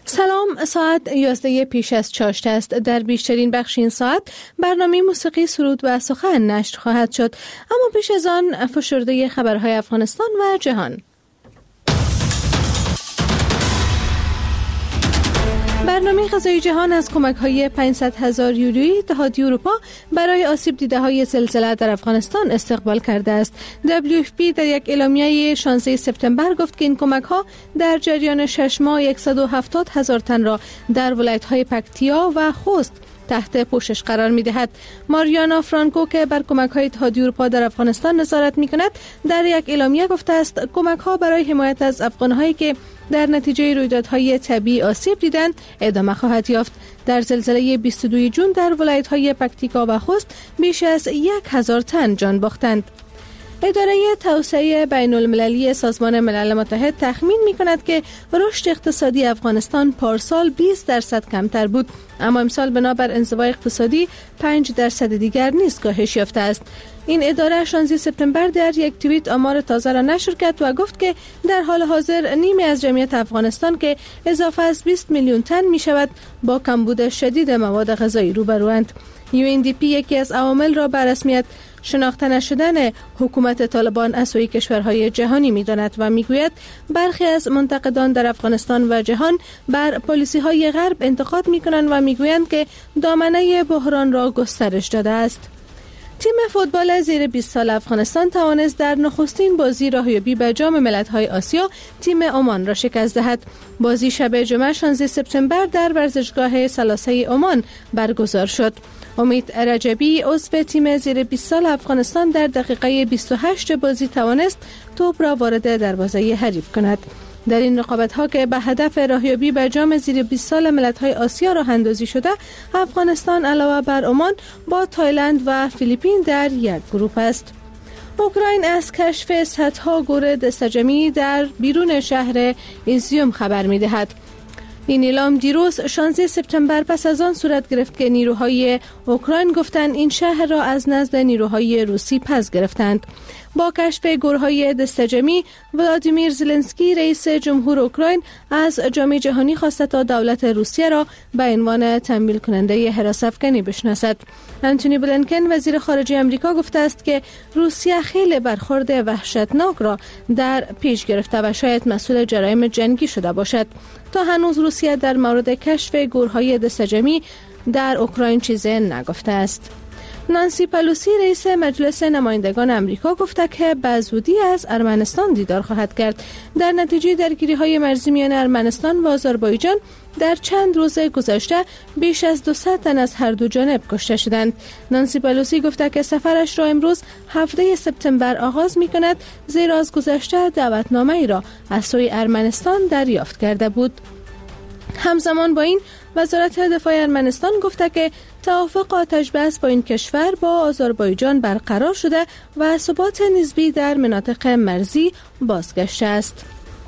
سلام، ساعت 11 پیش از چاشت است. در بیشترین بخش این ساعت برنامه موسیقی، سرود و سخن نشر خواهد شد، اما پیش از آن فشرده خبرهای افغانستان و جهان. برنامه غذایی جهان از کمک‌های 500,000 یورویی اتحادیه اروپا برای آسیب دیده‌های زلزله در افغانستان استقبال کرده است. WFP در یک اعلامیه 16 سپتامبر گفت که این کمک‌ها در جریان 6 ماه 170,000 تن را در ولایت‌های پکتیا و خوست تحت پوشش قرار می‌دهد. ماریانا فرانکو که بر کمک‌های اتحادیه اروپا در افغانستان نظارت می‌کند، در یک اعلامیه گفته است کمک‌ها برای حمایت از افغان‌هایی که در نتیجه رویدادهای طبیعی آسیب دیدند ادامه خواهد یافت. در زلزله 22 جون در ولایت‌های پکتیکا و خوست بیش از 1,000 تن جان باختند. اداره توسعه بین المللی سازمان ملل متحد تخمین می‌کند که رشد اقتصادی افغانستان پارسال 20% کمتر بود، اما امسال بنابر انزوای اقتصادی 5% دیگر نیز کاهش یافته است. این اداره 16 سپتامبر در یک توییت آمار تازه را نشر کرد و گفت که در حال حاضر نیمی از جمعیت افغانستان که اضافه از 20 میلیون تن می شود با کمبود شدید مواد غذایی روبروند. UNDP یکی از عوامل را به رسمیت شناخته نشدن حکومت طالبان از سوی کشورهای جهانی می‌داند و می‌گوید برخی از منتقدان در افغانستان و جهان بر پالیسی‌های غرب انتقاد می‌کنند و می‌گویند که دامنه بحران را گسترش داده است. تیم فوتبال زیر 20 سال افغانستان توانست در نخستین بازی راهیابی به جام ملت‌های آسیا تیم عمان را شکست دهد. بازی شب جمعه 16 سپتامبر در ورزشگاه ثلاثه عمان برگزار شد. امید رجبی عضو تیم زیر 20 سال افغانستان در دقیقه 28 بازی توانست توپ را وارد دروازه حریف کند. در این رقابت‌ها که به هدف راهیابی به جام زیر 20 سال ملت‌های آسیا راه اندازی شده، افغانستان علاوه بر عمان با تایلند و فیلیپین در یک گروه است. اوکراین از کشف صدها گور دستجمعی در بیرون شهر ایزیوم خبر می‌دهد. این اعلام دیروز 16 سپتامبر پس از آن صورت گرفت که نیروهای اوکراین گفتند این شهر را از نزد نیروهای روسی پس گرفتند. با کشف گورهای دستجمعی، ولادیمیر زلنسکی رئیس جمهور اوکراین از جامعه جهانی خواسته تا دولت روسیه را به عنوان تمویل کننده حراس افکنی بشناسد. انتونی بلینکن وزیر خارجه آمریکا گفته است که روسیه خیلی برخورد وحشتناک را در پیش گرفته و شاید مسئول جرایم جنگی شده باشد. تا هنوز روسیه در مورد کشف گورهای دستجمعی در اوکراین چیزی نگفته است. نانسی پلوسی رئیس مجلس نمایندگان آمریکا گفته که به زودی از ارمنستان دیدار خواهد کرد. در نتیجه درگیری‌های مرزی میان ارمنستان و آذربایجان در چند روز گذشته بیش از 200 تن از هر دو جانب کشته شدند. نانسی پلوسی گفته که سفرش را امروز 7 سپتامبر آغاز می‌کند، زیرا از گذشته دعوتنامه‌ای را از سوی ارمنستان دریافت کرده بود. همزمان با این وزارت دفاع ارمنستان گفته که توافق آتش بس با این کشور با آذربایجان برقرار شده و ثبات نسبی در مناطق مرزی بازگشته است.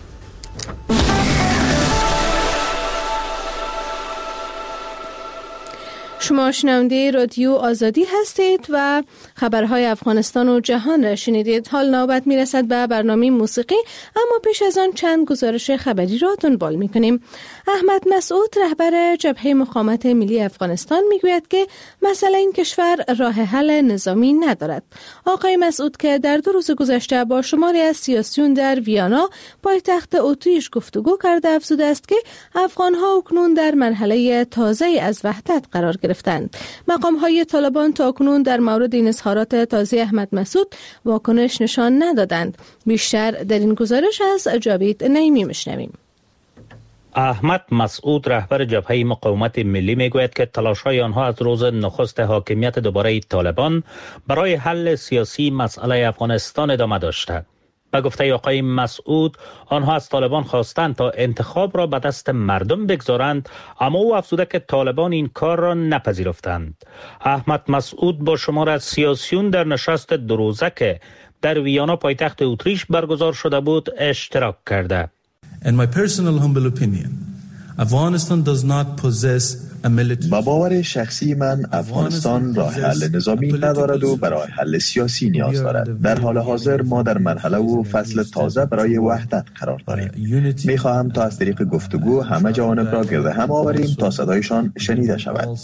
شما شنونده رادیو آزادی هستید و خبرهای افغانستان و جهان را شنیدید. حال نوبت میرسد به برنامه موسیقی، اما پیش از آن چند گزارش خبری را دنبال میکنیم. احمد مسعود رهبر جبهه مقاومت ملی افغانستان میگوید که مسئله این کشور راه حل نظامی ندارد. آقای مسعود که در 2 روز گذشته با شماری از سیاسیون در ویانا پایتخت اتریش گفتگو کرده افزوده است که افغانها اکنون در مرحله تازه از وحدت قرار گرفتند. مقام‌های طالبان تاکنون در مورد این اظهارات تازه احمد مسعود واکنش نشان ندادند. بیشتر در این گزارش از جاوید نعیمی میشنویم. احمد مسعود رهبر جبهه مقاومت ملی میگوید که تلاش‌های آنها از روز نخست حاکمیت دوباره طالبان برای حل سیاسی مسئله افغانستان ادامه داشته. به گفته آقای مسعود آنها از طالبان خواستند تا انتخاب را به دست مردم بگذارند، اما او افزوده که طالبان این کار را نپذیرفتند. احمد مسعود با شمار از سیاسیون در نشست 2 روزه که در ویانا پایتخت اتریش برگزار شده بود اشتراک کرده. In my personal humble opinion, Afghanistan does not possess با باور شخصی من افغانستان راه حل نظامی ندارد و برای حل سیاسی نیاز دارد. در حال حاضر ما در مرحله و فصل تازه برای وحدت قرار داریم. میخواهم تا از طریق گفتگو همه جوانب را گرد هم آوریم تا صدایشان شنیده شود.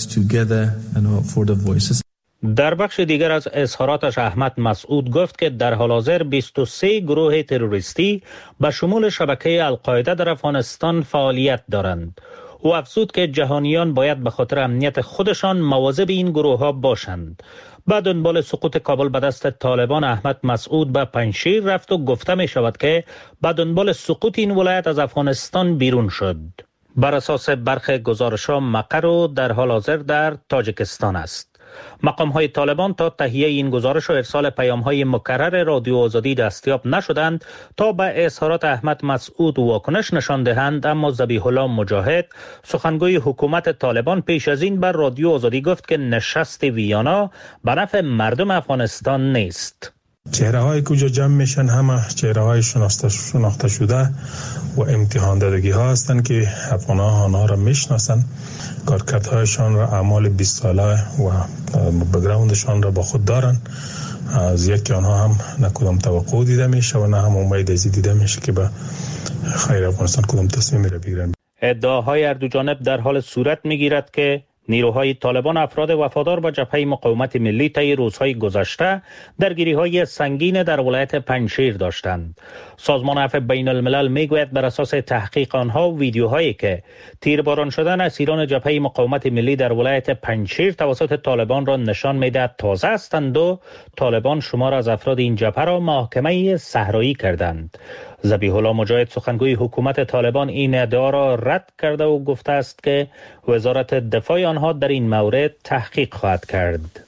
در بخش دیگر از اظهاراتش احمد مسعود گفت که در حال حاضر 23 گروه تروریستی به شمول شبکه القاعده در افغانستان فعالیت دارند. او افزود که جهانیان باید به خاطر امنیت خودشان مواظب این گروه ها باشند. بعد دنبال سقوط کابل به دست طالبان احمد مسعود به پنجشیر رفت و گفته می شود که به دنبال سقوط این ولایت از افغانستان بیرون شد. بر اساس برخی گزارش‌ها مقر در حال حاضر در تاجیکستان است. مقام‌های طالبان تا تهیه این گزارش و ارسال پیام‌های مکرر رادیو آزادی دستیاب نشدند تا به اظهارات احمد مسعود واکنش نشان دهند، اما ذبیح الله مجاهد سخنگوی حکومت طالبان پیش از این بر رادیو آزادی گفت که نشست ویانا به نفع مردم افغانستان نیست. چهره‌های کجا جمع میشن همه چهره‌های شناخته شده و امتحان دادگی ها هستند که افغان‌ها آنها را میشناسند، کارکردهایشان را اعمال 20 ساله و بک‌گراندشان را با خود دارند. از یکی آنها هم نه کدام توقع دیده میشه و نه هم امید ازی دیده میشه که به خیر افغانستان کدام تصمیمی را بگیرند. ادعاهای هر دو جانب در حال صورت میگیرد که نیروهای طالبان افراد وفادار به جبهه مقاومت ملی طی روزهای گذشته درگیری‌های سنگین در ولایت پنجشیر داشتند. سازمان عفو بین الملل میگوید بر اساس تحقیق آنها ویدیوهایی که تیرباران شدن اسیران جبهه مقاومت ملی در ولایت پنجشیر توسط طالبان را نشان میدهد تازه هستند و طالبان شمار از افراد این جبهه را محاکمه صحرایی کردند. ذبیح الله مجاهد سخنگوی حکومت طالبان این ادعا را رد کرده و گفته است که وزارت دفاع آنها در این مورد تحقیق خواهد کرد.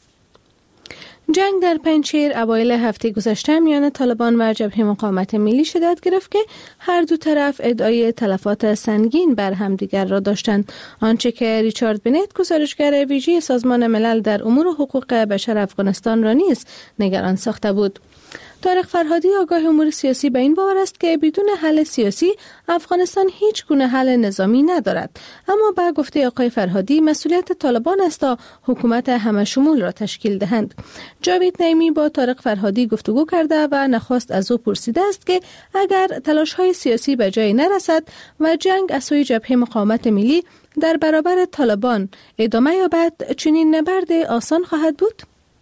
جنگ در پنجشیر اوایل هفته گذشته میان طالبان و جبهه مقاومت ملی شدت گرفت که هر دو طرف ادعای تلفات سنگین بر همدیگر را داشتند، آنچه که ریچارد بنت گزارشگر ویژه سازمان ملل در امور حقوق بشر افغانستان را نیز نگران ساخته بود. طارق فرهادی آگاه امور سیاسی به این باور است که بدون حل سیاسی افغانستان هیچ گونه حل نظامی ندارد، اما با گفته آقای فرهادی مسئولیت طالبان است تا حکومت همه شمول را تشکیل دهند. جاوید نعیمی با طارق فرهادی گفتگو کرده و نخست از او پرسیده است که اگر تلاش‌های سیاسی به جای نرسد و جنگ از سوی جبهه مقاومت ملی در برابر طالبان ادامه یابد چنین نبرد آسان خواهد بود؟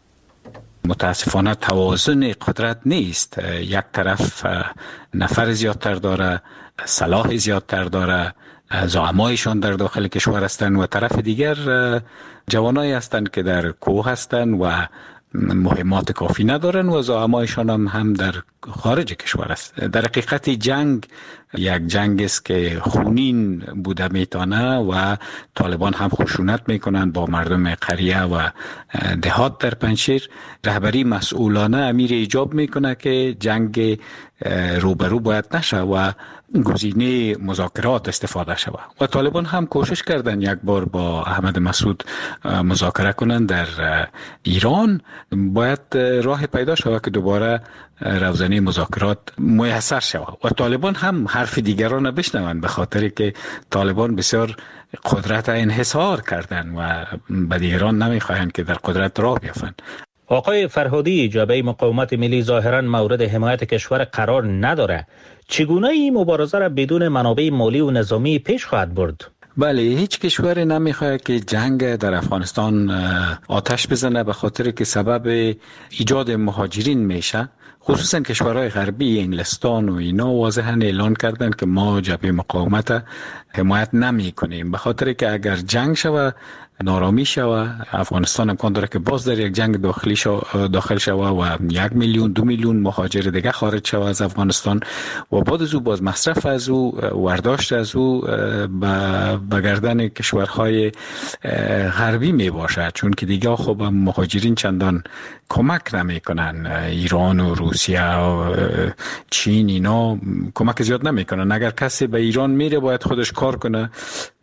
متاسفانه توازن قدرت نیست. یک طرف نفر زیادتر داره، سلاح زیادتر داره، زعمایشان در داخل کشور هستند و طرف دیگر جوانایی هستند که در کوه هستند و مهمات کافی ندارن و زعمایشان هم در خارج کشور است. در حقیقت جنگ یک جنگ است که خونین بوده میتونه و طالبان هم خشونت میکنند با مردم قریه و دهات در پنجشیر. رهبری مسئولانه امیر ایجاب میکنه که جنگ روبرو باید نشه و گزینه مذاکرات استفاده شود و طالبان هم کوشش کردن یک بار با احمد مسعود مذاکره کنند در ایران. باید راه پیدا شود که دوباره روزنه مذاکرات میسر شود و طالبان هم حرف دیگران بشنوند، به خاطر که طالبان بسیار قدرت انحصار کردن و به دیگران نمیخواهند که در قدرت راه بیفتند. آقای فرهادی، جبهه مقاومت ملی ظاهراً مورد حمایت کشور قرار نداره. چگونه این مبارزه را بدون منابع مالی و نظامی پیش خواهد برد؟ بله، هیچ کشوری نمیخواد که جنگ در افغانستان آتش بزنه، به خاطر که سبب ایجاد مهاجرین میشه. خصوصا کشورهای غربی انگلستان و اینا واضحا اعلان کردن که ما جبهه مقاومت حمایت نمی کنیم، به خاطر که اگر جنگ شوه نارامی شوه افغانستان امکان داره که باز در یک جنگ داخل شوه و 1 میلیون 2 میلیون مهاجر دیگه خارج شوه از افغانستان و بعد از او باز مصرف از او ورداشت از او به گردن کشورهای غربی می باشد، چون که دیگه خب مهاجرین چندان کمک نمی کنن. ایران و روسیه و چین اینا کمک زیاد نمی کنن. اگر کسی به ایران میره باید خودش کار کنه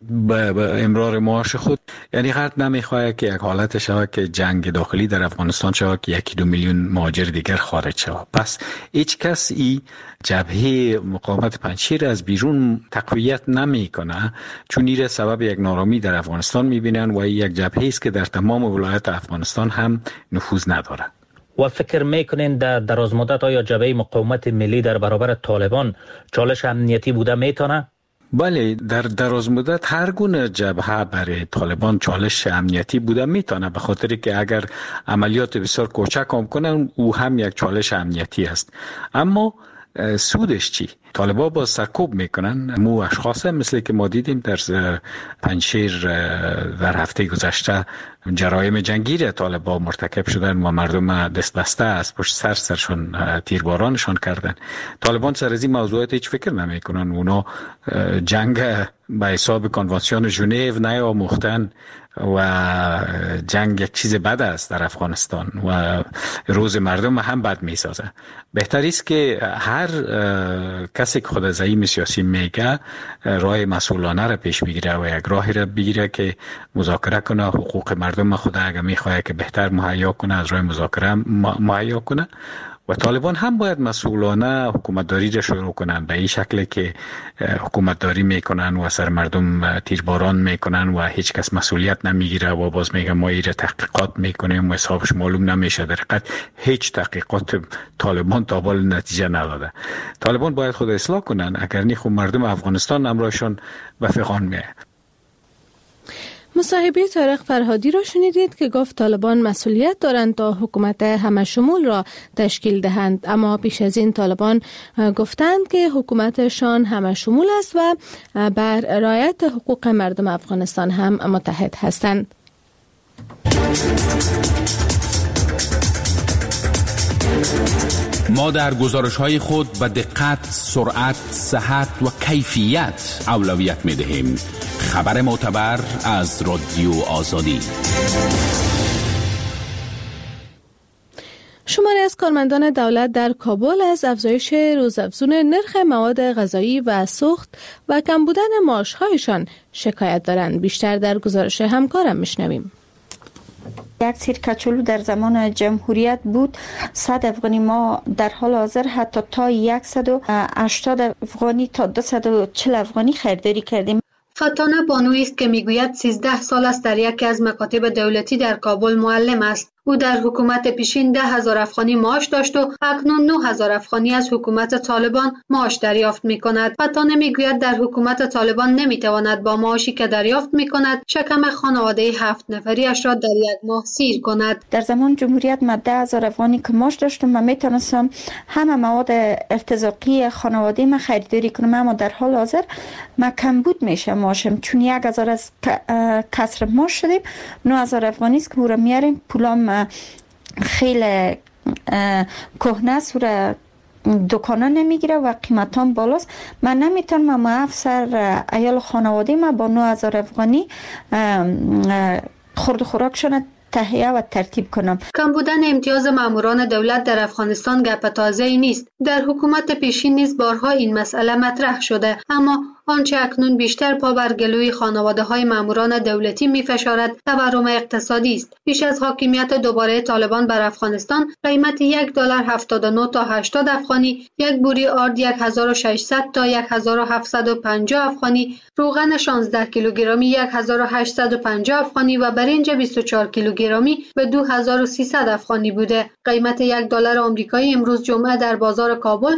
به امرار معاش خود، یعنی غرب نمیخواد که یک حالت شود که جنگ داخلی در افغانستان شود که 1-2 میلیون مهاجر دیگر خارج شود. پس هیچ کس این جبهه مقاومت پنجشیر از بیرون تقویت نمیکنه، چون این سبب یک نارامی در افغانستان میبینن و یک جبهه است که در تمام ولایات افغانستان هم نفوذ نداره. و فکر میکنین در دراز مدت آیا جبهه مقاومت ملی در برابر طالبان چالش امنیتی بوده میتونه؟ بله، در دراز مدت هر گونه جبهه برای طالبان چالش امنیتی بوده میتونه، به خاطر که اگر عملیات بسیار کوچک هم کنن او هم یک چالش امنیتی است. اما سودش چی؟ طالبان با سرکوب میکنن. مو اشخاص مثل که ما دیدیم در پنجشیر در هفته گذشته جرایم جنگی طالبان مرتکب شدن و مردم دست بسته از پشت سرشون تیربارانشان کردن. طالبان سر از این موضوعات هیچ فکر نمیکنن. اونا جنگ به حساب کنوانسیون ژنو نیاموختن و جنگ یک چیز بد است در افغانستان و روز مردم هم بد میسازه. بهتر است که هر کسی که خود زعیم سیاسی میگه راه مسئولانه را پیش بگیره و یک راهی را بگیره که مذاکره کنه، حقوق مردم خود اگر میخواد که بهتر مهیا کنه از راه مذاکره مهیا کنه. و طالبان هم باید مسئولانه حکومتداری را شروع کنن، به این شکل که حکومتداری میکنن و سر مردم تیرباران میکنن و هیچ کس مسئولیت نمیگیره و باز میگه ما ایره تحقیقات میکنیم و حسابش معلوم نمیشه. در حقیقت هیچ تحقیقات طالبان تا حال نتیجه نداده. طالبان باید خود اصلاح کنن، اگر نه خود مردم افغانستان امرایشون به فغان میه. مصاحبه طارق فرهادی را شنیدید که گفت طالبان مسئولیت دارند تا حکومت همشمول را تشکیل دهند، اما پیش از این طالبان گفتند که حکومتشان همشمول است و بر رعایت حقوق مردم افغانستان هم متحد هستند. ما در گزارش‌های خود به دقت، سرعت، صحت و کیفیت اولویت می‌دهیم. خبر معتبر از رادیو آزادی. شماری از کارمندان دولت در کابل از افزایش روزافزون نرخ مواد غذایی و سوخت و کم بودن معاش‌هایشان شکایت دارند. بیشتر در گزارش همکارم میشنویم. یک سیر کچالو در زمان جمهوریت بود 100 افغانی، ما در حال حاضر حتی تا 180 افغانی تا 240 افغانی خریداری کردیم. فتانه بانویی است که میگوید 13 سال است در یکی از مکاتب دولتی در کابل معلم است. او در حکومت پیشین 10,000 افغانی معاش داشت و اکنون 9,000 افغانی از حکومت طالبان معاش دریافت می‌کند. فتانه میگوید در حکومت طالبان نمی‌تواند با معاشی که دریافت می‌کند شکم خانواده 7 نفریش را در یک ماه سیر کند. در زمان جمهوریت من 10,000 افغانی که معاش داشتم و میتونستم همه مواد ارتزاقی خانواده من خریداری کنم، اما در حال حاضر من کمبود میشه معاشم، چون 1,000 از کسر معاش شدیم. 9,000 افغانی است که او را میاریم، پولام خیلی کهنه است و دکانه نمیگیره و قیمتان بالاست. من نمیتونم ما افسر ایال خانواده ما با 9,000 افغانی خورد و خوراکشون تهیه و ترتیب کنم. کم بودن امتیاز ماموران دولت در افغانستان گپ تازه‌ای نیست. در حکومت پیشین نیز بارها این مسئله مطرح شده، اما آنچه اکنون بیشتر پا بر گلوی خانواده‌های ماموران دولتی می‌فشارد تورم اقتصادی است. پیش از حاکمیت دوباره طالبان بر افغانستان قیمت $1.79 تا 80 افغانی، یک بوری آرد 1,600 تا 1,750 افغانی، روغن 16 کیلوگرمی 1,850 افغانی و برنج 24 کیلوگرمی به 2,300 افغانی بوده. قیمت $1 آمریکایی امروز جمعه در بازار کابل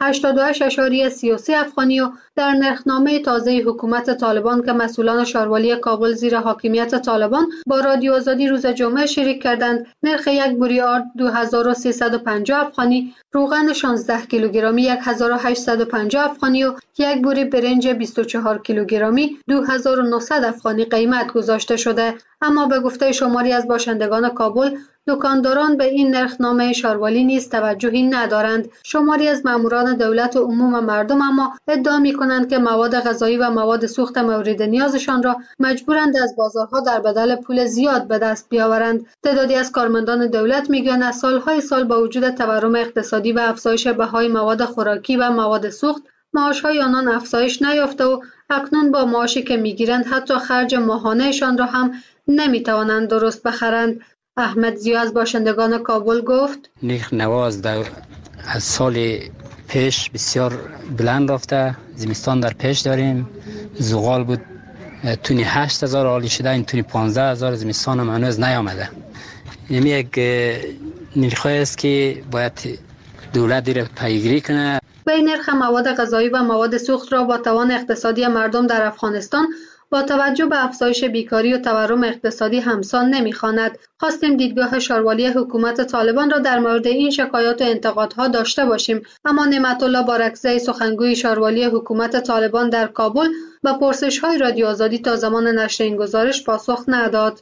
88.33 افغانی و در نرخنامه تازه حکومت طالبان که مسئولان شاروالی کابل زیر حاکمیت طالبان با رادیو آزادی روز جمعه شریک کردند، نرخ یک بوری آرد 2,350 افغانی، روغن 16 کیلوگرمی 1,850 افغانی و یک بوری برنج 24 کیلوگرمی 2,900 افغانی قیمت گذاشته شده. اما به گفته شماری از باشندگان کابل، دکانداران به این نرخنامه شاروالی نیز توجهی ندارند. شماری از ماموران دولت و عموم مردم اما ادعا می‌کنند که مواد غذایی و مواد سوخت مورد نیازشان را مجبورند از بازارها در بدل پول زیاد به دست بیاورند. تعدادی از کارمندان دولت میگویند از سالهای سال با وجود تورم اقتصادی و افزایش بهای مواد خوراکی و مواد سوخت، معاش‌های آنان افزایش نیافته و اکنون با معاشی که می‌گیرند حتی خرج ماهانه‌شان را هم نمی‌توانند درست بخرند. احمد زیا از باشندگان کابل گفت: نرخ نواز از سال پیش بسیار بلند رفته. زمستان در پیش داریم، زغال بود تونی 8,000 عالی شده، این تونی 15,000. زمستان هم هنوز نیامده. این یک نرخی است که باید دولت دیره پیگیری کنه. به نرخ مواد غذایی و مواد سوخت را با توان اقتصادی مردم در افغانستان با توجه به افزایش بیکاری و تورم اقتصادی همسان نمی‌خواند. خواستیم دیدگاه شاروالی حکومت طالبان را در مورد این شکایات و انتقادها داشته باشیم، اما نعمت الله بارکزی سخنگوی شاروالی حکومت طالبان در کابل به پرسش‌های رادیو آزادی تا زمان نشر این گزارش پاسخ نداد.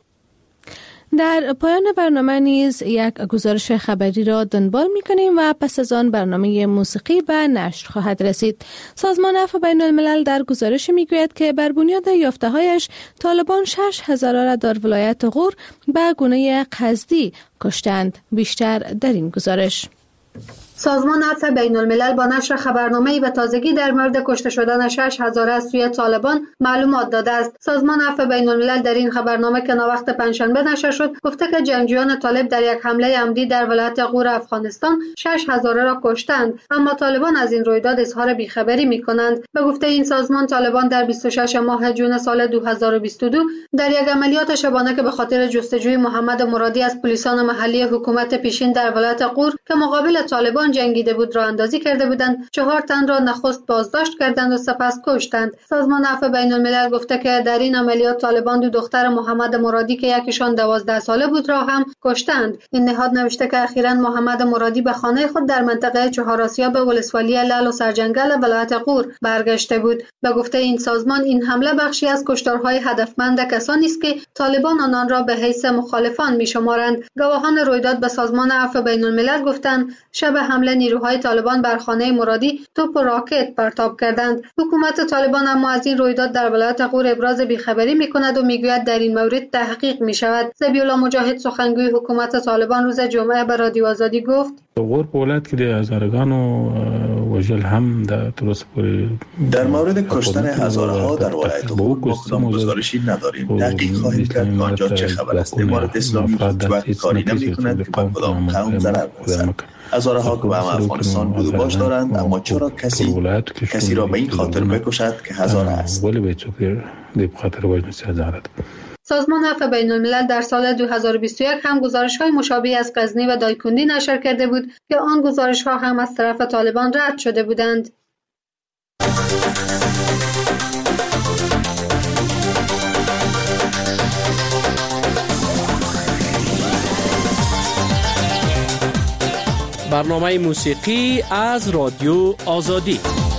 در پایان برنامه نیز یک گزارش خبری را دنبال می‌کنیم و پس از آن برنامه موسیقی به نشر خواهد رسید. سازمان عفو بین الملل در گزارش می‌گوید که بر بنیاد یافته‌هایش طالبان 6,000 را در ولایت غور به گونه قصدی کشتند. بیشتر در این گزارش. سازمان عفو بین الملل با نشر خبرنامه‌ای به تازگی در مورد کشته شدن 6,000 از سوی طالبان معلومات داده است. سازمان عفو بین الملل در این خبرنامه که ناوقت پنجشنبه نشر شد گفته که جنگجویان طالب در یک حمله عمدی در ولایت غور افغانستان 6,000 را کشتند، اما طالبان از این رویداد اظهار بیخبری می‌کنند. به گفته این سازمان، طالبان در 26 ماه جون سال 2022 در یک عملیات شبانه که به خاطر جستجوی محمد مرادی از پلیسان محلی حکومت پیشین در ولایت غور که مقابل طالبان جنگیده بود راه اندازی کرده بودند. 4 تن را نخست بازداشت کردند و سپس کشتند. سازمان عفو بین الملل گفته که در این عملیات طالبان 2 دختر محمد مرادی که یکیشان 12 ساله بود را هم کشتند. این نهاد نوشته که اخیراً محمد مرادی به خانه خود در منطقه چهار آسیاب ولسوالی لعل و سرجنگل ولایت غور برگشته بود. به گفته این سازمان، این حمله بخشی از کشتارهای هدفمند کسانی است که طالبان آنان را به حیث مخالفان می‌شمارند. گواهان رویداد به سازمان عفو بین الملل گفتند شب حمله نیروهای طالبان بر خانه مرادی توپ و راکت پرتاب کردند. حکومت طالبان اما از این رویداد در ولایت غور ابراز بیخبری می‌کند و می‌گوید در این مورد تحقیق می‌شود. ذبیح‌الله مجاهد سخنگوی حکومت طالبان روز جمعه به رادیو آزادی گفت: غور په ولایت کې د هزارگانو وژل هم در مورد کشتن هزارها در ولایت غور کدام گزارشی نداریم. تحقیق خواهیم کرد که آنجا چه خبر است. امارت اسلامی هیچ کاری نمی‌کند که به کدام قوم ضرر برسد. هزارها که به افغانستان بود و باش دارند، اما چرا کسی را به این خاطر بکشد که هزار است؟ سازمان عفو بین الملل در سال 2021 هم گزارش‌های مشابهی از غزنی و دایکندی نشر کرده بود که آن گزارش‌ها هم از طرف طالبان رد شده بودند. برنامه موسیقی از رادیو آزادی.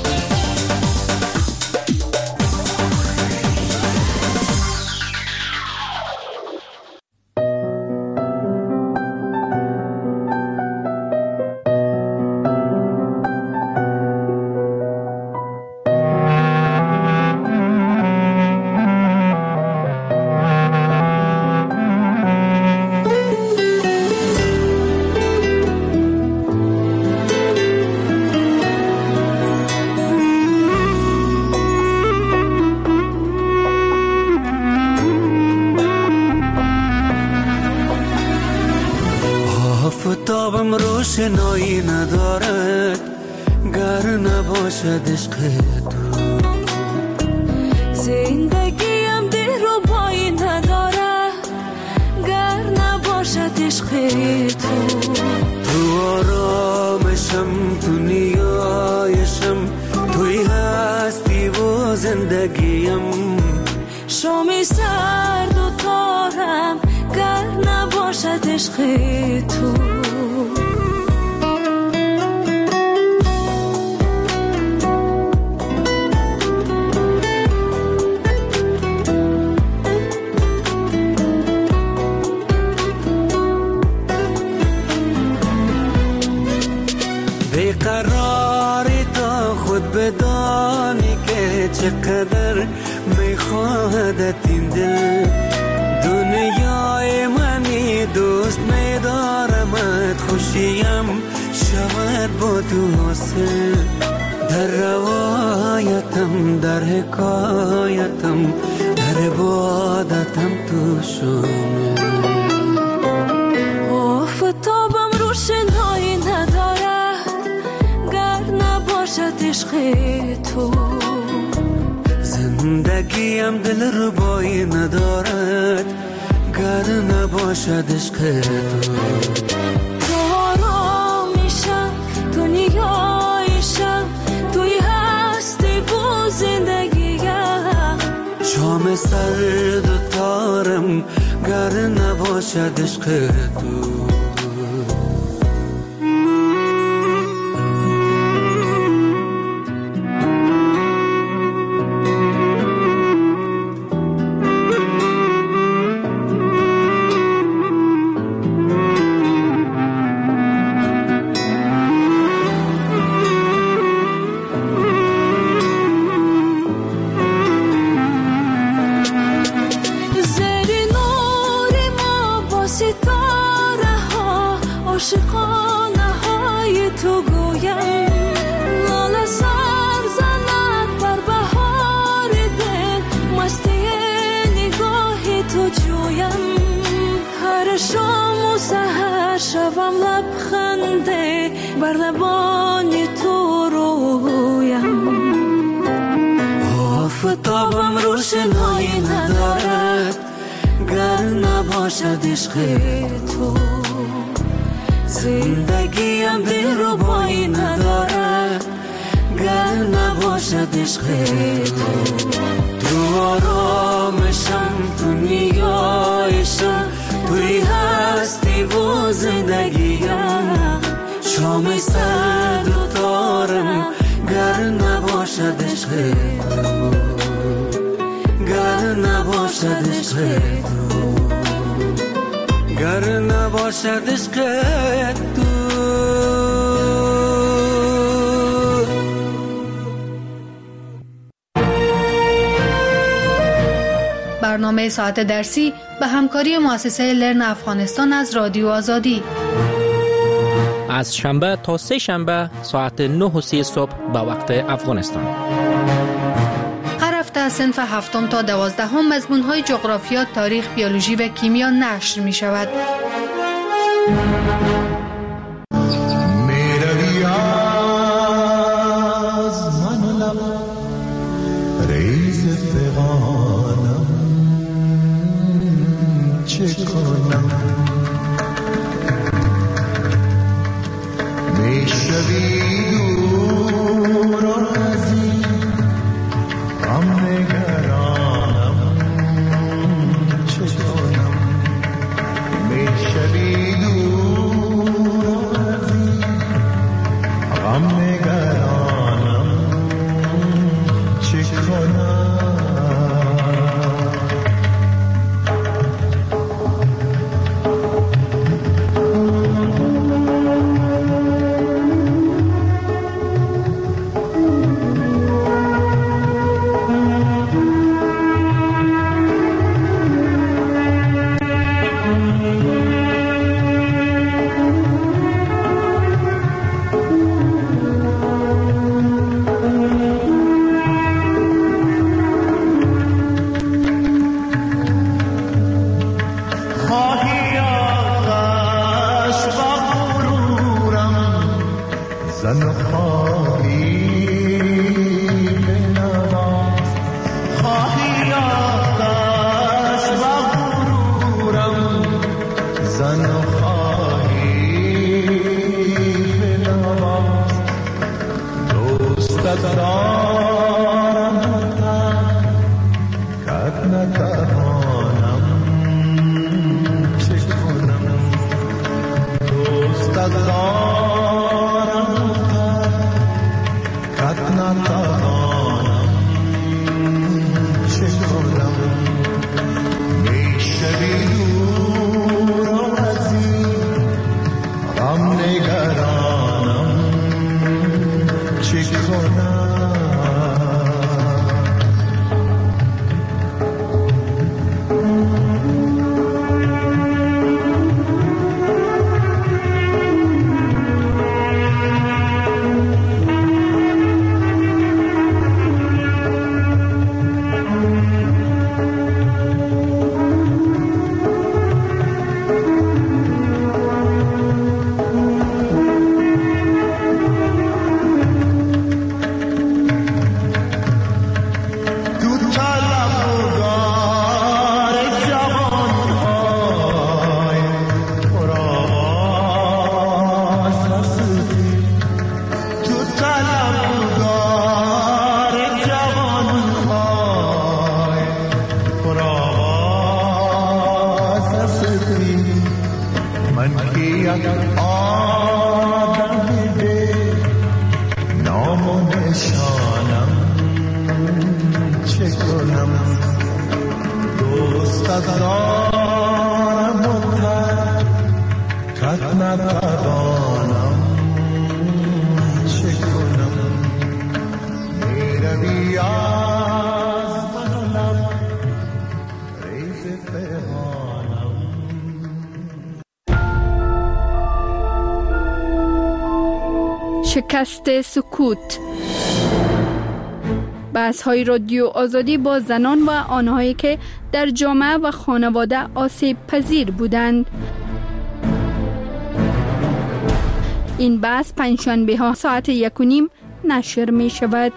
آفتابم روشنایی ندارد گر نباشد عشق تو. زندگیم ده رو پایی نداره گر نباشد عشق تو. تو آرامشم، تو نیایشم، توی هستی و زندگیم. شامی سرد و تارم گر نباشد عشق تو. بیقراری تا خود بدانی که چقدر میخواهدت این دل. دنیای منی دوست میدارمت، خوشیم شود با تو حاصل. در روایتم، در حکایتم، در عبادتم تو شامل. آفتابم روشنایی ندارد گر نباشد عشق تو. زندگیم دلربایی ندارد گر نباشد عشق تو. تو آرامیشم، دنیایشم، توی هستی و زندگیم. شام سرد و تارم گر نباشد عشق تو. آفتابم روشنایی ندارد گر نباشد عشق تو. زندگیم دلربایی ندارد گر نباشد عشق تو. تو آرامشم، دنیایشم، توی هستی و زندگیم. شام سرد و تارم گر نباشد عشق تو، گر نباشد عشق تو، گر نباشد عشق تو. برنامه ساعت درسی به همکاری مؤسسه لرن افغانستان از رادیو آزادی. از شنبه تا سه شنبه ساعت 9:30 صبح به وقت افغانستان. هر هفته از صنف 7 تا 12 مضمون‌های جغرافیا، تاریخ، بیولوژی و کیمیا نشر می شود. یک آدم به نام و نشانم چه کنم دوست دارم قد نتوانم چه کنم میروی از منم ریز پیمانم. شکست سکوت. بحث‌های رادیو آزادی با زنان و آنهایی که در جامعه و خانواده آسیب پذیر بودند. این بحث پنجشنبه ها ساعت 1:30 نشر می شود.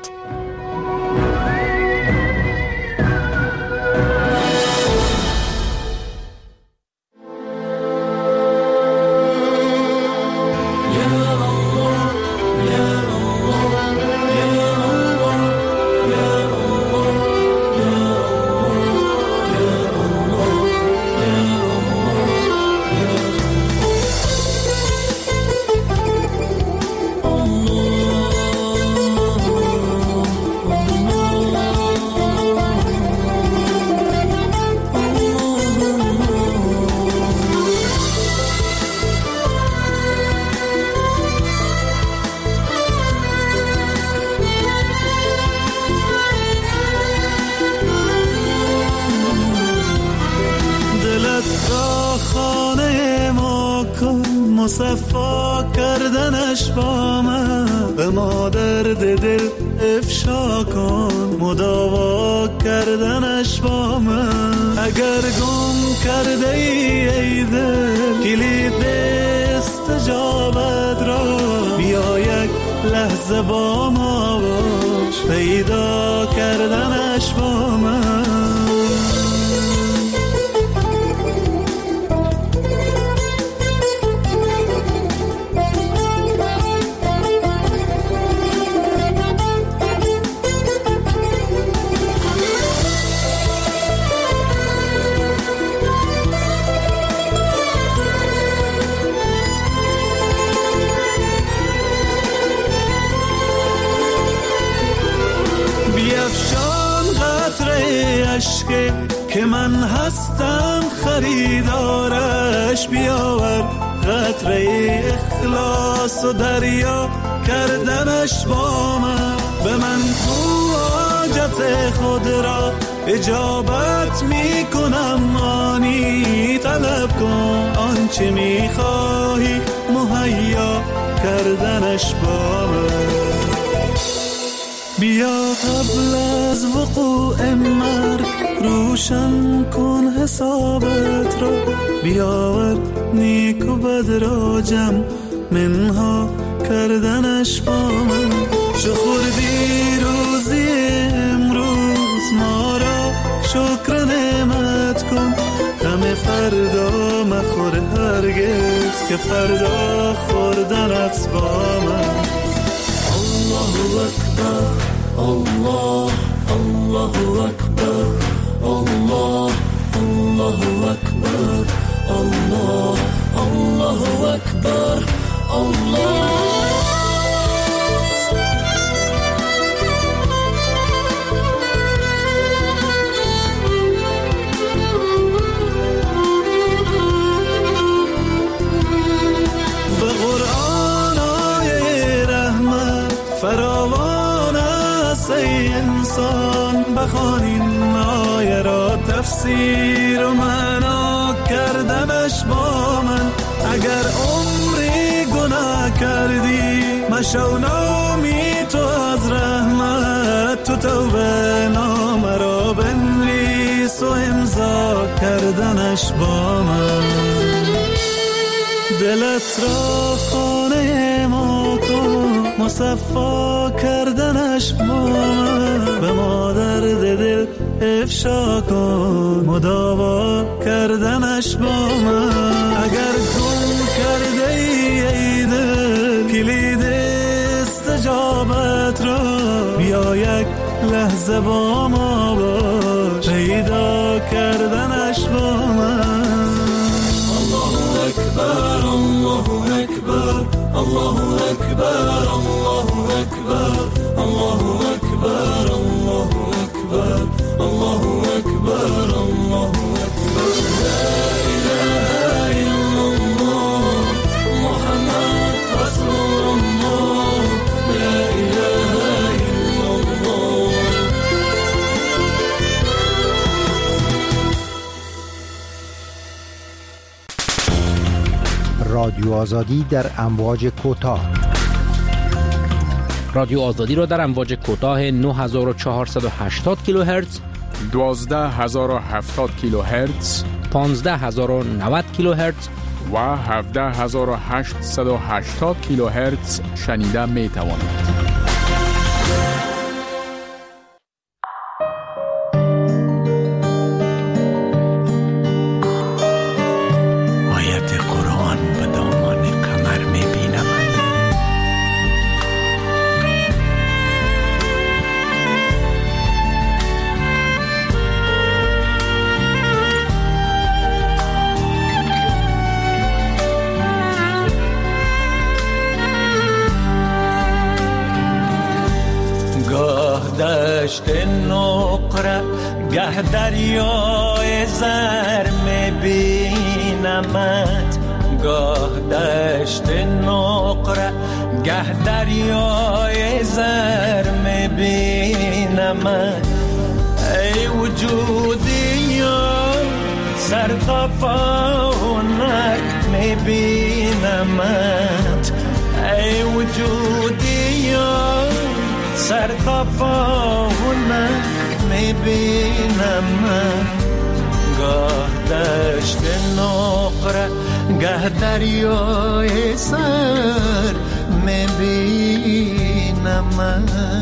مصفا کردنش با من به ما درد دل افشا کن، مداوا کردنش با من. اگر گم کرده ای دل کلید استجابت را، بیا یک لحظه با ما باش پیدا کردنش با من. که من هستم خریدارش، بیاور قطره اخلاص و دریا کردنش با من. به من تو حاجت خود را اجابت می کنم، آنی طلب کن آنچه می خواهی مهیا کردنش با من. بیا قبل از وقوع مرگ روشن کن حسابت را، بیاور نیک و بد را جمع منها کردنش با من. چو خوردی روزی امروز ما را شکر نعمت کن، غم فردا مخور هرگز که فردا خوردنت با من. الله اکبر الله الله اکبر الله الله اکبر الله الله اکبر الله. به قرآن آیه رحمت فراوان است ای انسان، بخوان این آیه را تفسیر و معنا کردنش با من. اگر عمری گناه کردی مشو نامی تو از رحمت، تو توبه نامه را بنویس و امضا کردنش با من. دلت را خانه ما کن، مصفا کردنش با من. به ما درد دل افشا کن، مداوا کردنش با من. اگر گم کرده ای دل کلید استجابت را، بیا یک لحظه با ما باش پیدا کردنش با من. الله اکبر الله أكبر الله أكبر الله أكبر الله أكبر الله أكبر الله أكبر لا إله إلا الله محمد رسول الله لا إله إلا الله. رادیو آزادی در امواج کوتاه. رادیو آزادی را در امواج کوتاه 9480 کیلوهرتز، 12070 کیلوهرتز، 15090 کیلوهرتز و 17880 کیلوهرتز شنیده می توانید. دشت نقره گه دریای زر میبینمت گاه دشت نقره گه دریای زر میبینمت ای وجودی یا سر تا پا هنر میبینمت ای وجودی یا سر تا پاونه میبینم من گاه دشت نقره گه دریای سر میبینم من.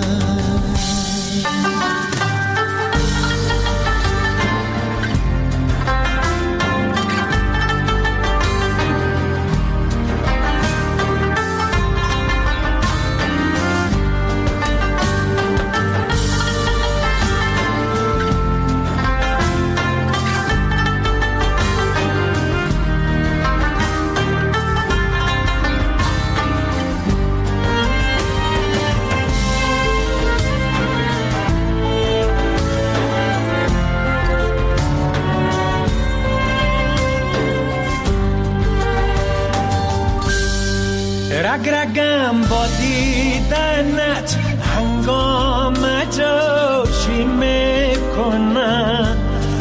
رگرگم با دیدنت هنگام جوشی میکنم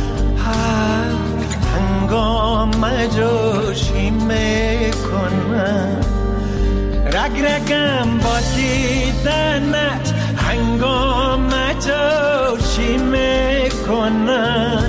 هنگام جوشی میکنم رگرگم با دیدنت هنگام جوشی میکنم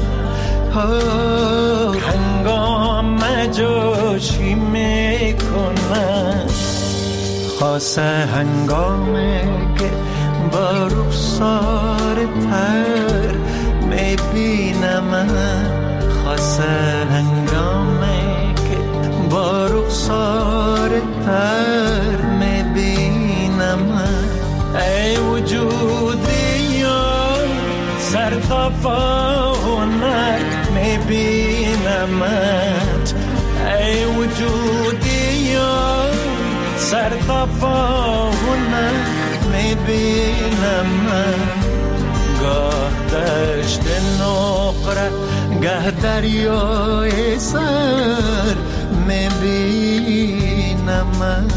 هنگام جوشی میکنم خاصه هنگامه که با رخسار تر میبینم خاصه هنگامه که با رخسار تر میبینم ای وجودی یا سر تا پا هنر میبینمت ای وجودی یا سر تا پاونه میبینم من گاه دشت نقره گه دریای سر میبینم من.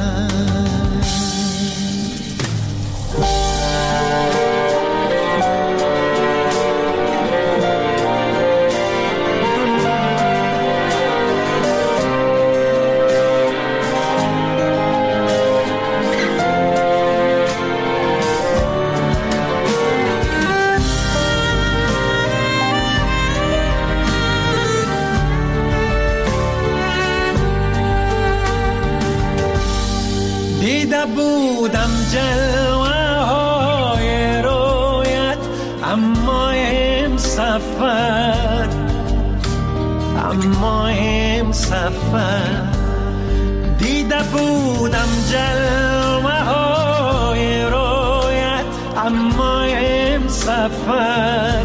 دیده بودم جلوه های رویت اما ام سفر دیده بودم جلوه های رویت اما ام سفر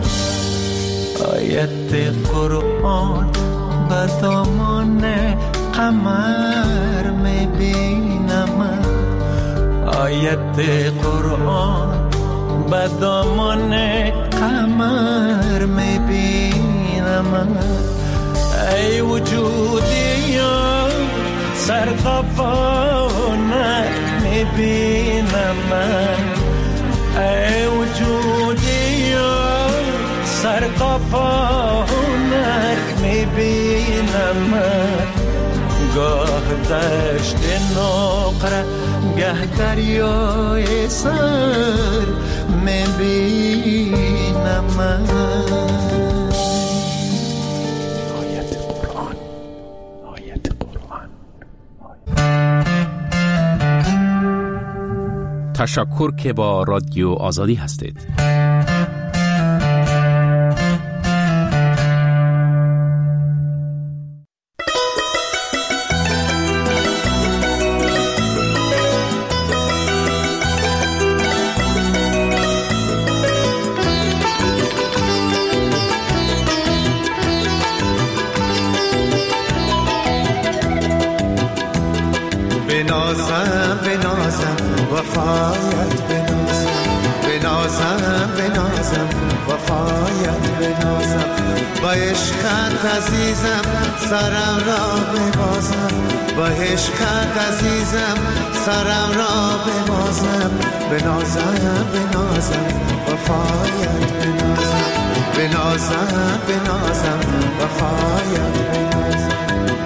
آیت قرآن به دامان قمر میبینم، آیت قرآن به دامان قمر میبینم. ای وجودی سرقبانه میبینم، ای وجودی سرقبانه میبینم. گاه دشت نقره گه دریای سر میبینم. آیت قرآن، آیت قرآن. تشکر که با رادیو آزادی هستید. بنازم بنازم وفایت بنازم، بنازم بنازم وفایت بنازم. با عشقت عزیزم سرم را ببازم، با عشقت عزیزم سرم را ببازم. بنازم بنازم وفایت بنازم، بنازم بنازم وفایت بنازم.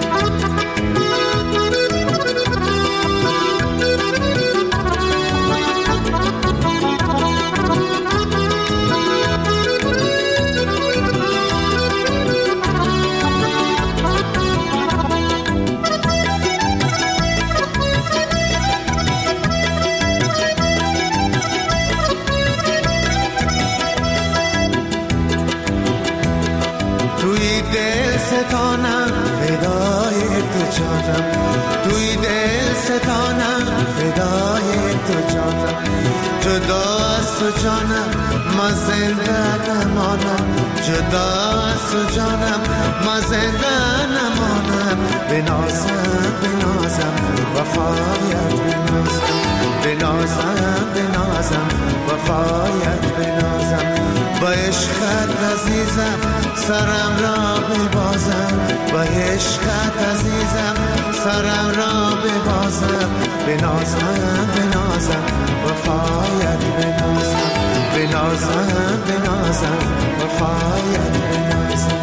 ستانم فدای تو جانم، توی دل ستانم فدای تو جانم. جدا از تو جانم ما زنده نمانم، جدا از تو جانم ما زنده نمانم. بنازم بنازم وفایت بنازم، بنازم بنازم وفایت بنازم. با عشقت عزیزم سرم را ببازم، با عشقت عزیزم سرم را ببازم. بنازم بنازم وفایت بنازم، بنازم بنازم وفایت بنازم.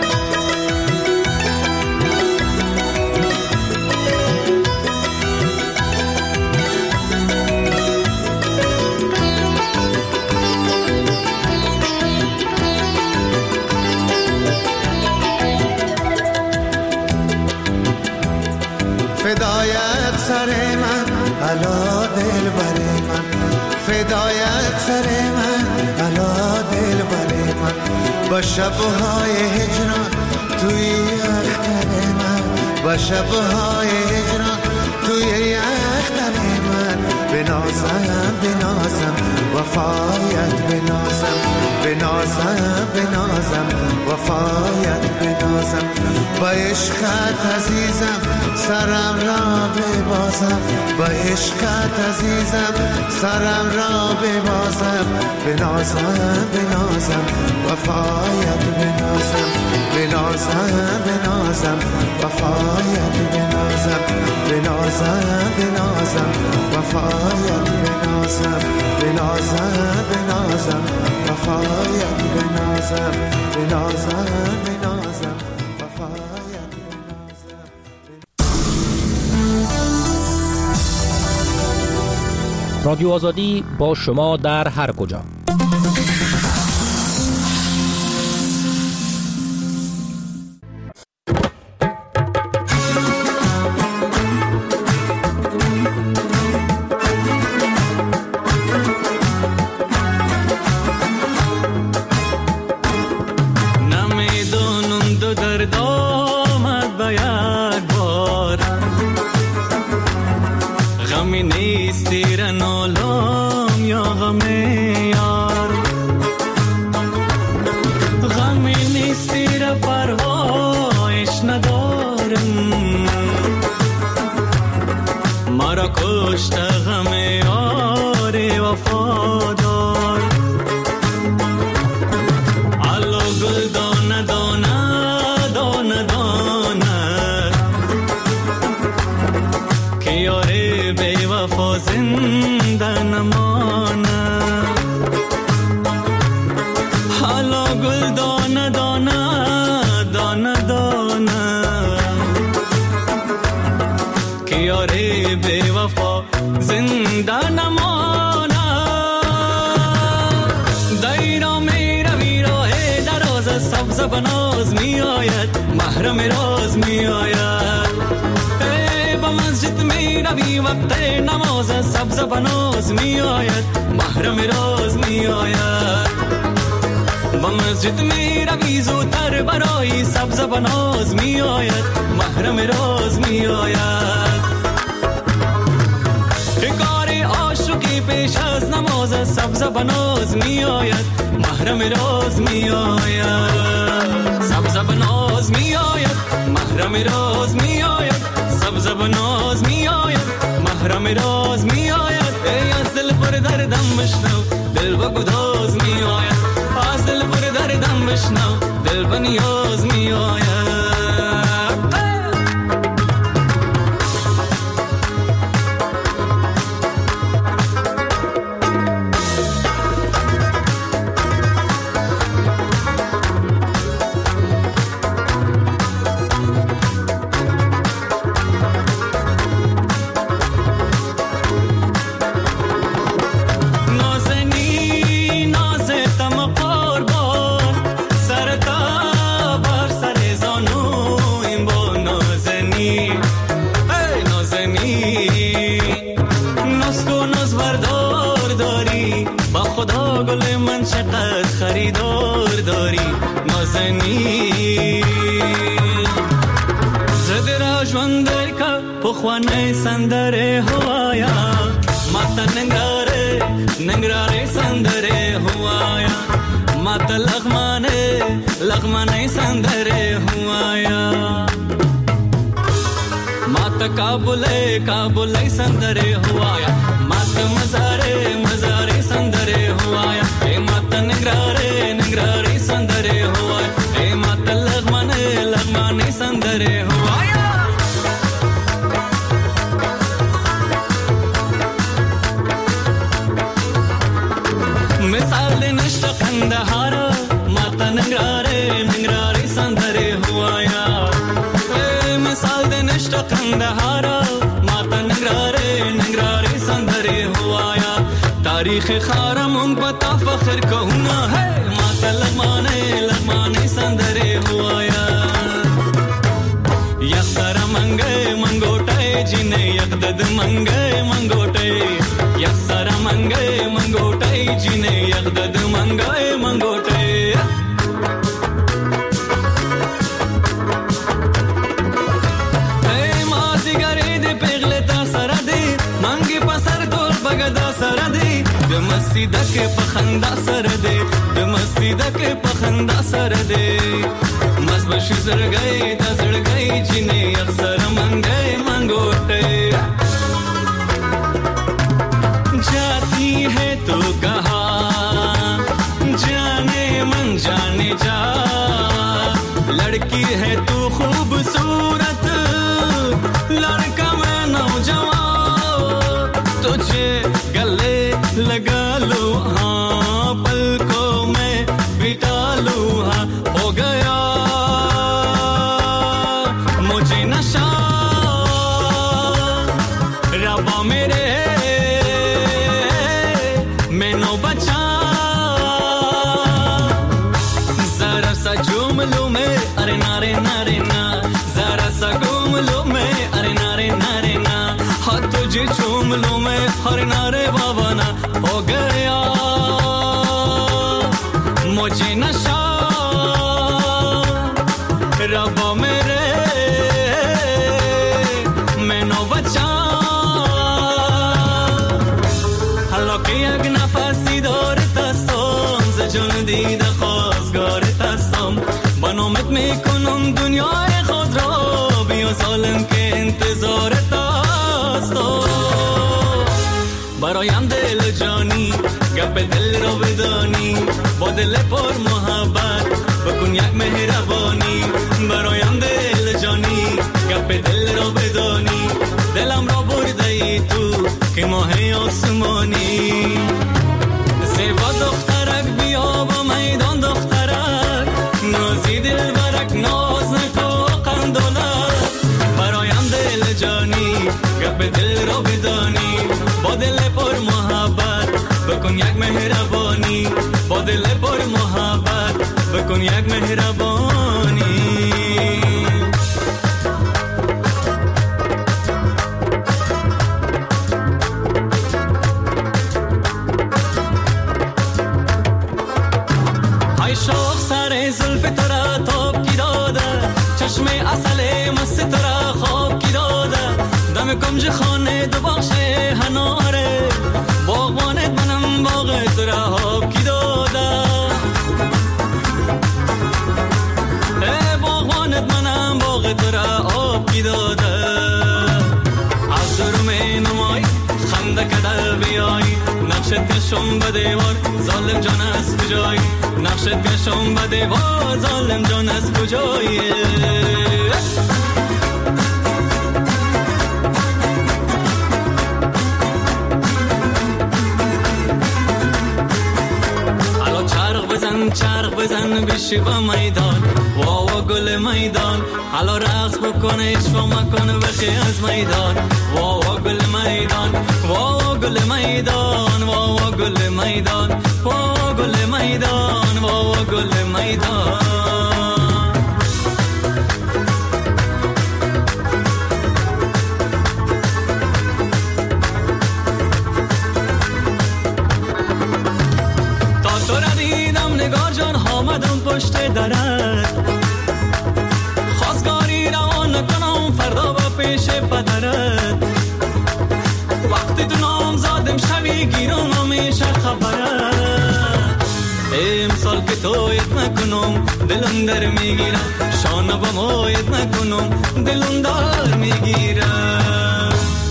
فدایت سر من علا دل بر من، فدایت سر من علا دل بر من. با شبهای هجران توی اختر من، با شبهای هجران توی اختر من. بنازم بنازم وفایت بنازم، بنازم بنازم وفایت بنازم. با عشقت عزیزم سرم را ببازم، با عشقت عزیزم سرم را ببازم. بنازم بنازم وفایت بنازم، بنازم بنازم وفایت بنازم، بنازم بنازم وفایت بنازم، بنازم بنازم وفایت بنازم، بنازم بنازم وفایت بنازم. رادیو آزادی با شما در هر کجا. غمی نیست تیر نالام یا غم یار. نمانه حالا گل دانه دانه دانه دانه که یاری بی وفا زنده نمانه دیرا می روی راه دراز سبز بناز می آید محرم راز می آید با مسجد می روی وقت نماز سبز بناز می آید محرم راز می آید با مسجد می روی زودتر برای سبز بناز می آید محرم راز می آید کار عاشقی پیش از نماز سبز بناز می آید محرم راز می آید سبز بناز می آید محرم راز می آید سبز بناز می آید محرم راز می آید ای از دل پر دردم بشنو دل با گداز می آید از دل پر دردم بشنو دل با نیاز می آید خوانه سندره هوایا ماتا ننگاره ننگراره سندره هوایا ماتا لغمانه لغمانه سندره هوایا ماتا کابله کابله سندره هوایا ماتا مزاره مزاره سندره هوایا اے ماتا ننگراره ننگراره سندره هوایا اے ماتا لغمانه لغمانه سندره هوایا مثال نشتا قندهارا ماتا ننگراره ننگراره سندره هوایا مثال نشتا قندهارا ماتا ننگراره ننگراره سندره هوایا تاریخ خارمون پتا فخر کهونا ہے ماتا لغمانه لغمانه سندره هوایا یک سر منگه منگوٹه جنه یک دد منگه منگوٹه یک سر منگه منگوٹه جنه یک دد منگه منگوٹه ای مازی گری دی پیغلتا سردی منگی پسر دور بگدا سردی دمستی دک پخندا سردی دمستی دک پخندا سردی مزبش زرگئی تا زرگئی جنه یک سر منگه منگوٹه जाती है तो कहाँ जाने मन जाने जा लड़की है तू खूबसूरत लड़का मैं नौजवान तुझे गले लगा लो हाँ पलकों में बिठा लो हाँ हो गया मुझे नशा रबा मेरे अरे नारे नारे ना जरा सा घूम लो मैं अरे नारे नारे ना हाथ तुझे चूम लो मैं अरे नारे बाबा ना हो गया मुझे नशा रब्बा मेरे मैं नो बचा हलो की अगना फासी दौर तस्तम زجون دید خواستگار تستم بنامت میکنم دنیای خود را بیا ظالم که انتظار تستم برایم دل جانی گپ دل را بدانی با دل پر محبت بکن یک مهربانی برایم دل جانی گپ دل را بدانی دلم را برده ای تو که ماه آسمانی سیبا دخترک بیا با میدان دخترک نازی دل برک ناز نکو قندولک برایم دل جانی گپ دل را بدانی با دل پر محبت بکن یک مهربانی با دل پر محبت بکن یک مهربانی های شوق سر زلف ترا تاب کی داده چشم اصل مست ترا خواب کی داده دم کنج خانه دو بخش هناره باغبانت منم باغ ترا آب کی داده باغبانت منم باغ ترا آب کی داده از روم نمای خنده کده بیای نقشت کشم به دیوار ظالم جان از کجایی نقشت کشم به دیوار ظالم جان از کجایی چرخ بزن بشی با میدان واوا گل میدان حالا رقص بکنه اشوا مکن بخی از میدان واوا گل میدان واوا گل میدان واوا گل میدان واوا گل میدان واوا گل میدان نگار جان آمدم پشت درت خواستگاری روان نکنم فردا با پیش پدرت وقتی تو نام زادم شوی گیرم همیشه خبرت امسال که تویت نکنم دلم در میگیرم شانه با مویت نکنم دلم در میگیرم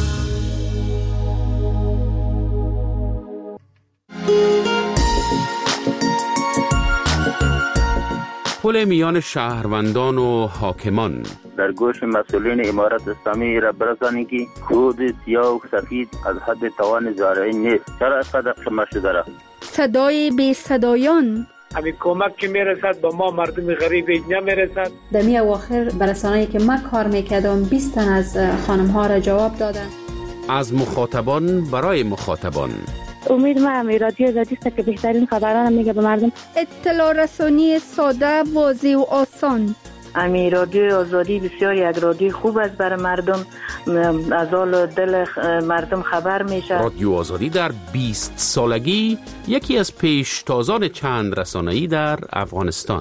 پل میان شهروندان و حاکمان در گوش مسئولین امارت اسلامی را برسانید که خود سیاه و سفید از حد توان زارعی نیست. چرا اینقدر خمه شده را؟ صدای بی صدایان همین کمک که میرسد با ما مردم غریب نمیرسد. در می اواخر برسانه‌ای که من کار میکردم 20 تن از خانم ها را جواب دادن. از مخاطبان برای مخاطبان امید من رادیو آزادی است که بهترین خبران میگه به مردم. اطلاع رسانی ساده، واضح و آسان. امی رادیو آزادی بسیار یک رادیو خوب است برای مردم، از حال دل مردم خبر میشه. رادیو آزادی در 20 سالگی یکی از پیشتازان چند رسانه‌ای در افغانستان.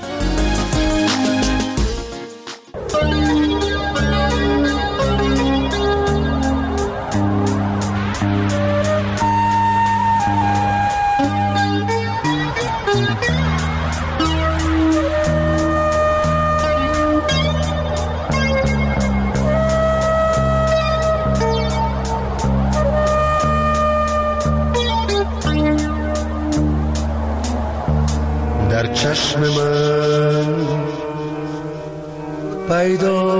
در چشم من پیدا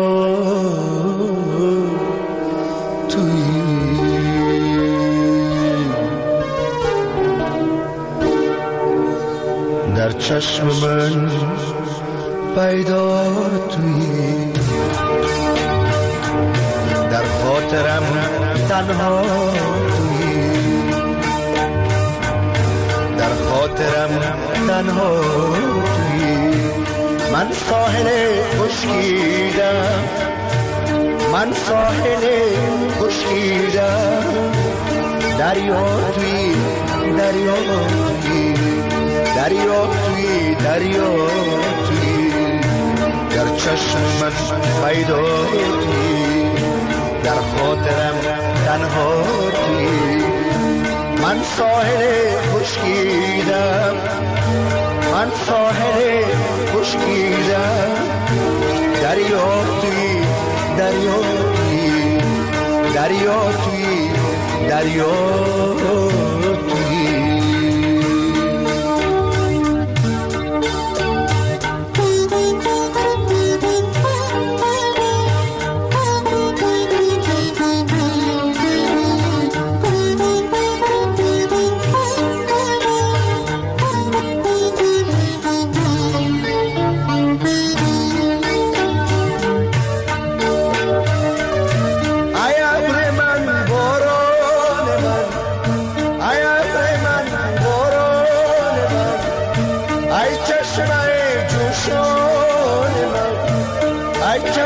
تویی، در چشم من پیدا تویی، در خاطرم تنها تویی، در خاطرم تنها تویی. من ساحل خشکیدم، من ساحل خشکیدم، دریا تویی، دریا تویی، دریا تویی، دریا تویی. در چشم من پیدا تویی، در خاطرم تنها تویی. من ساحل خشکیدم، من ساحل خشکیدم، دریا تویی، دریا تویی، دریا تویی، دریا تویی.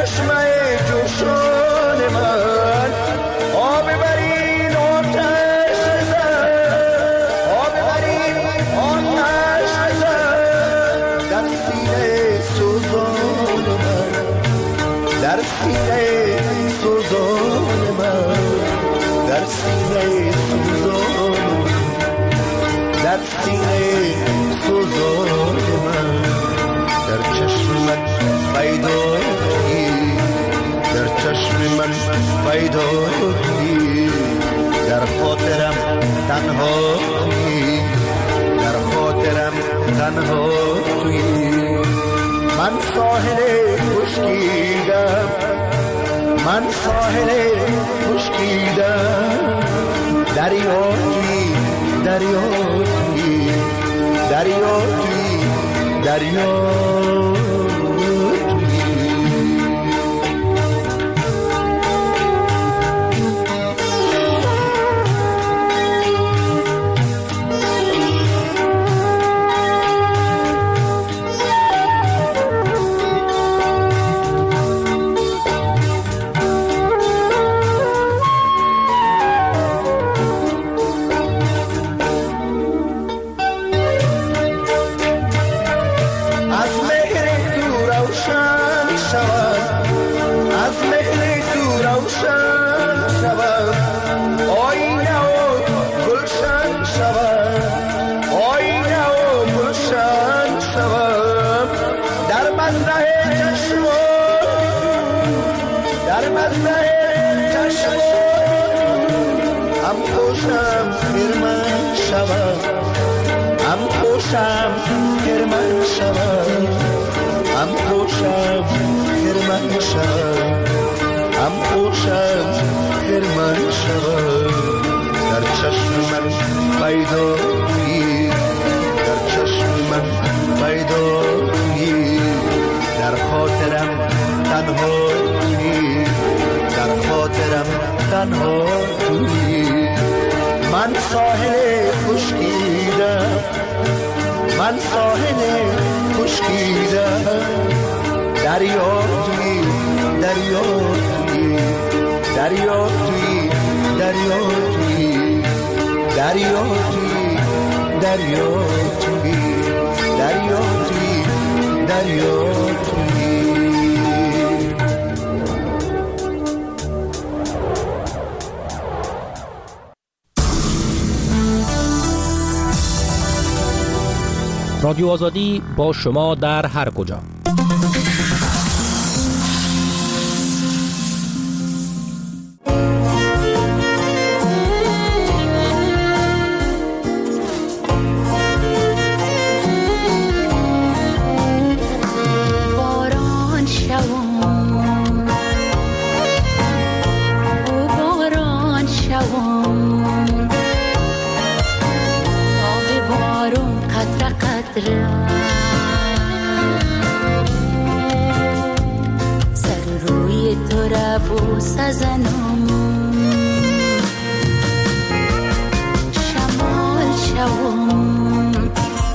چشمه جوشان من آب برین آتش زد، آب برین آتش زد در سینه سوزان من، در سینه سوزان من، در سینه سوزان، در سینه سوزان من، در چشم من پیدایی، در چشم من پیدایی، در خاطرم تنها تویی، در خاطرم تنها تویی. من ساحل خشکیدم، من ساحل خشکیدم، دریا تویی، دریا تویی، دریا تویی، دریا رادیو آزادی با شما در هر کجا. سر روی تو را بوس زنم، شمال شوم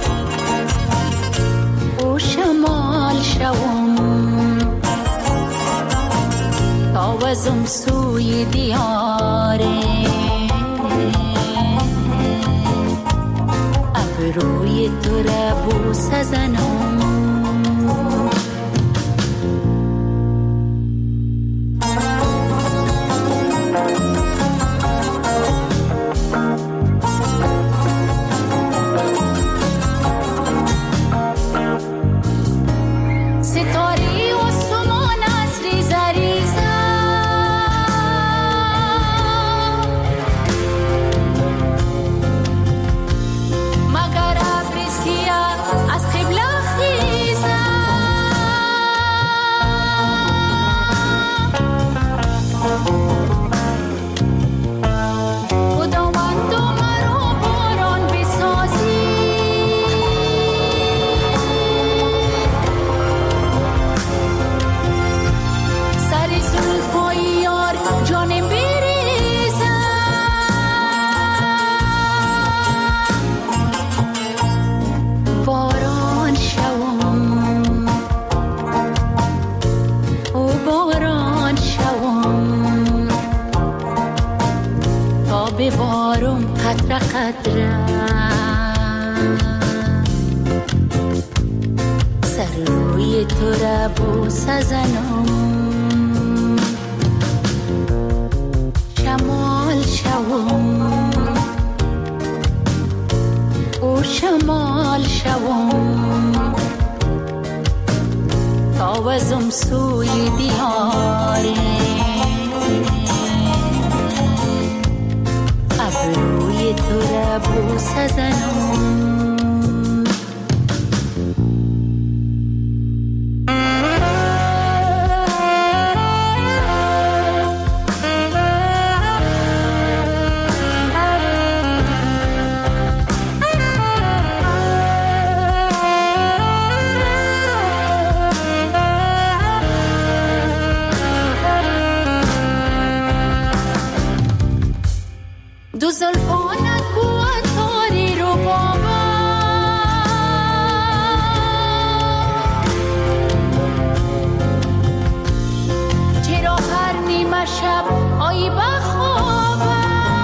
او شمال شوم، تاوزم سوی دیاره، روی تو را بوس زنم. ستاره و سمان از ریزه ریزه، مگر از قبله خیزه، بوسه زنم شمال شوم او شمال شوم تاوزم سوی دیاره ابروی تو را بوسه زنم دو زلفانت بود تاری رو بابا چرا هر نیمه شب آیی بخوابم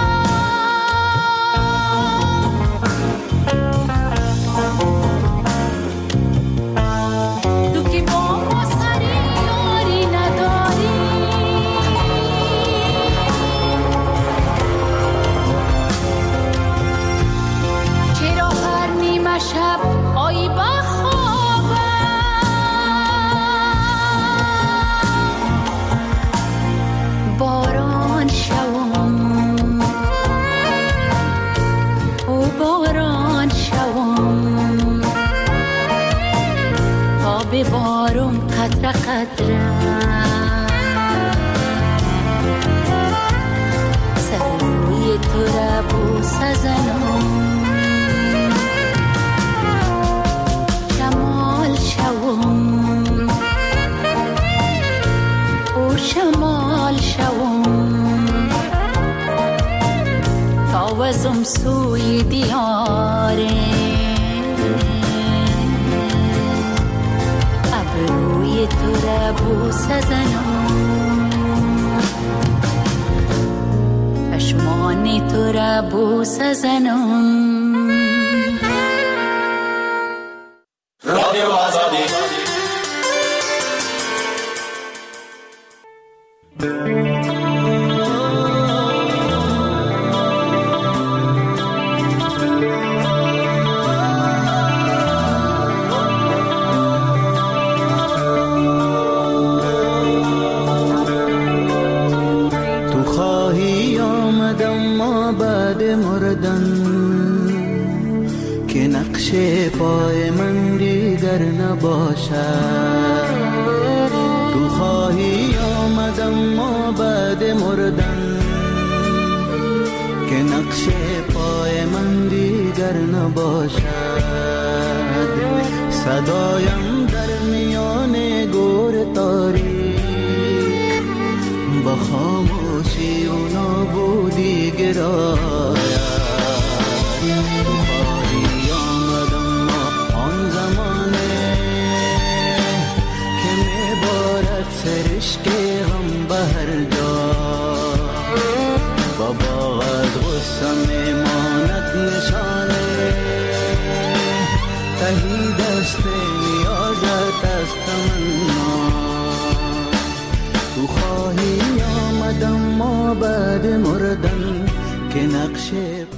تو که با ما سری یاری نداری شب آیی بخوابم باران شوم او باران شوم تا ببارم قطره قطره سر روی تو را بوسه زنم او شمال شوم تاوزم سوی دیاره ابروی تو را بوسه زنم چشمان تو را بوسه زنم رادیو آزادی تو خواهی آمدم ما بعد مردن که نقش پای من دیگر نباشد تو خواهی آمدم ما بعد مردن که نقش پای من دیگر نباشد صدایم در میان گور تاریک با خاموشی و نابودی گراید سرشک غم به هر جا بابا از غصه میماند نشانه تهی دست نیازت از تمنا تو خواهی آمدم ما بعد مردن که نقش